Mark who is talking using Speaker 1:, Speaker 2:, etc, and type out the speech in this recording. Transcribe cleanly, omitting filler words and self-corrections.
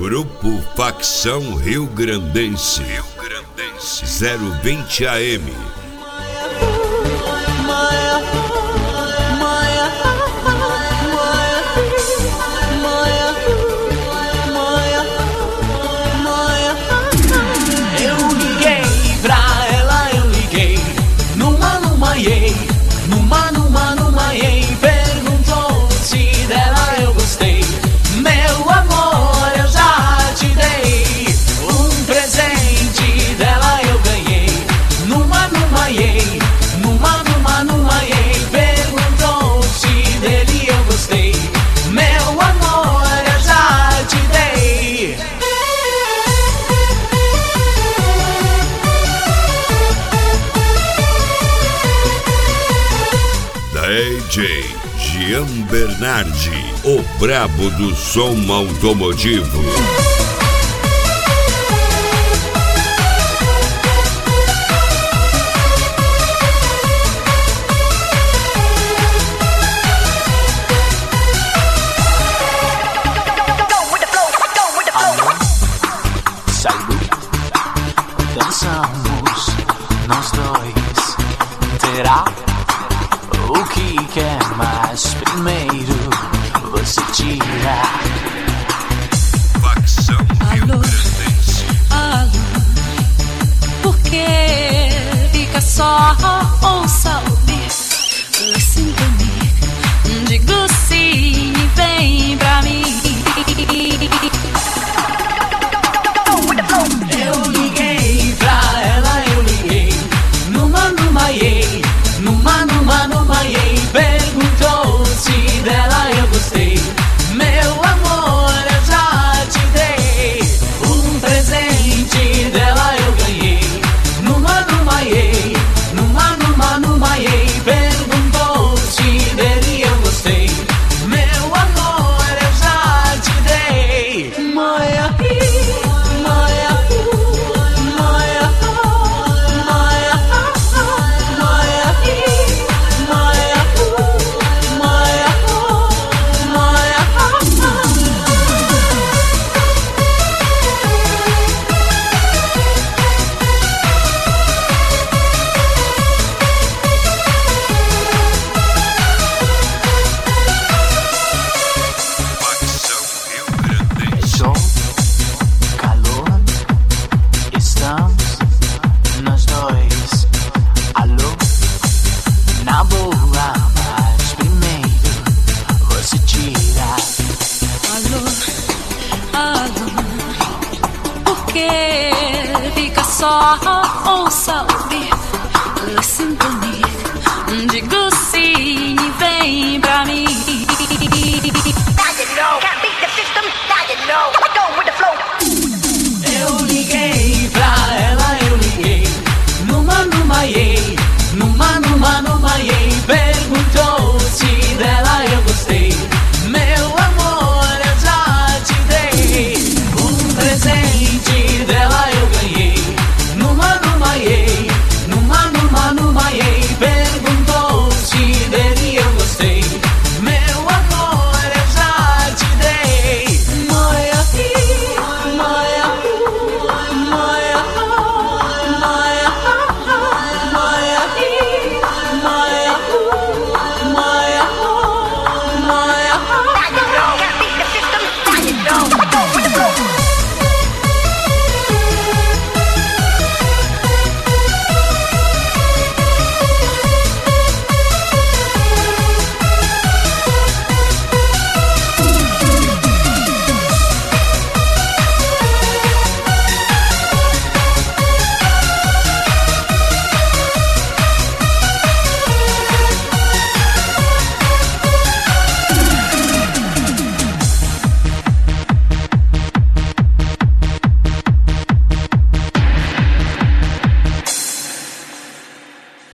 Speaker 1: Grupo Facção Rio Grandense 020 AM.
Speaker 2: Eu liguei pra ela, eu liguei numa iei, perguntou se dela eu gostei. Meu amor, eu já te dei um presente dela eu ganhei. Numa iei, perguntou se dele eu gostei. Meu amor, eu já te dei.
Speaker 1: DJ Gian Bernardi, o brabo do som automotivo.
Speaker 2: Saúde, dançamos nós dois. Terá o que quer mais? Primeiro você tira.
Speaker 1: Facção Rio Grandense.
Speaker 3: Alô, por que fica só? Ouça ouvir, listen to me. Digo sim e vem pra mim.
Speaker 2: Eu liguei pra ela, eu liguei numa iei, perguntou se dela eu gostei. Meu amor, eu já te dei um presente dela eu ganhei. Numa iei, perguntou se dele eu gostei. Meu amor, eu já te dei.
Speaker 1: Facção Rio Grandense.
Speaker 2: Sol, calor, estamos nós dois. Alô, na boa, mas primeiro você tira.
Speaker 3: Alô, por que fica só? Ouça ouvir, listen to me. Digo sim e vem pra mim.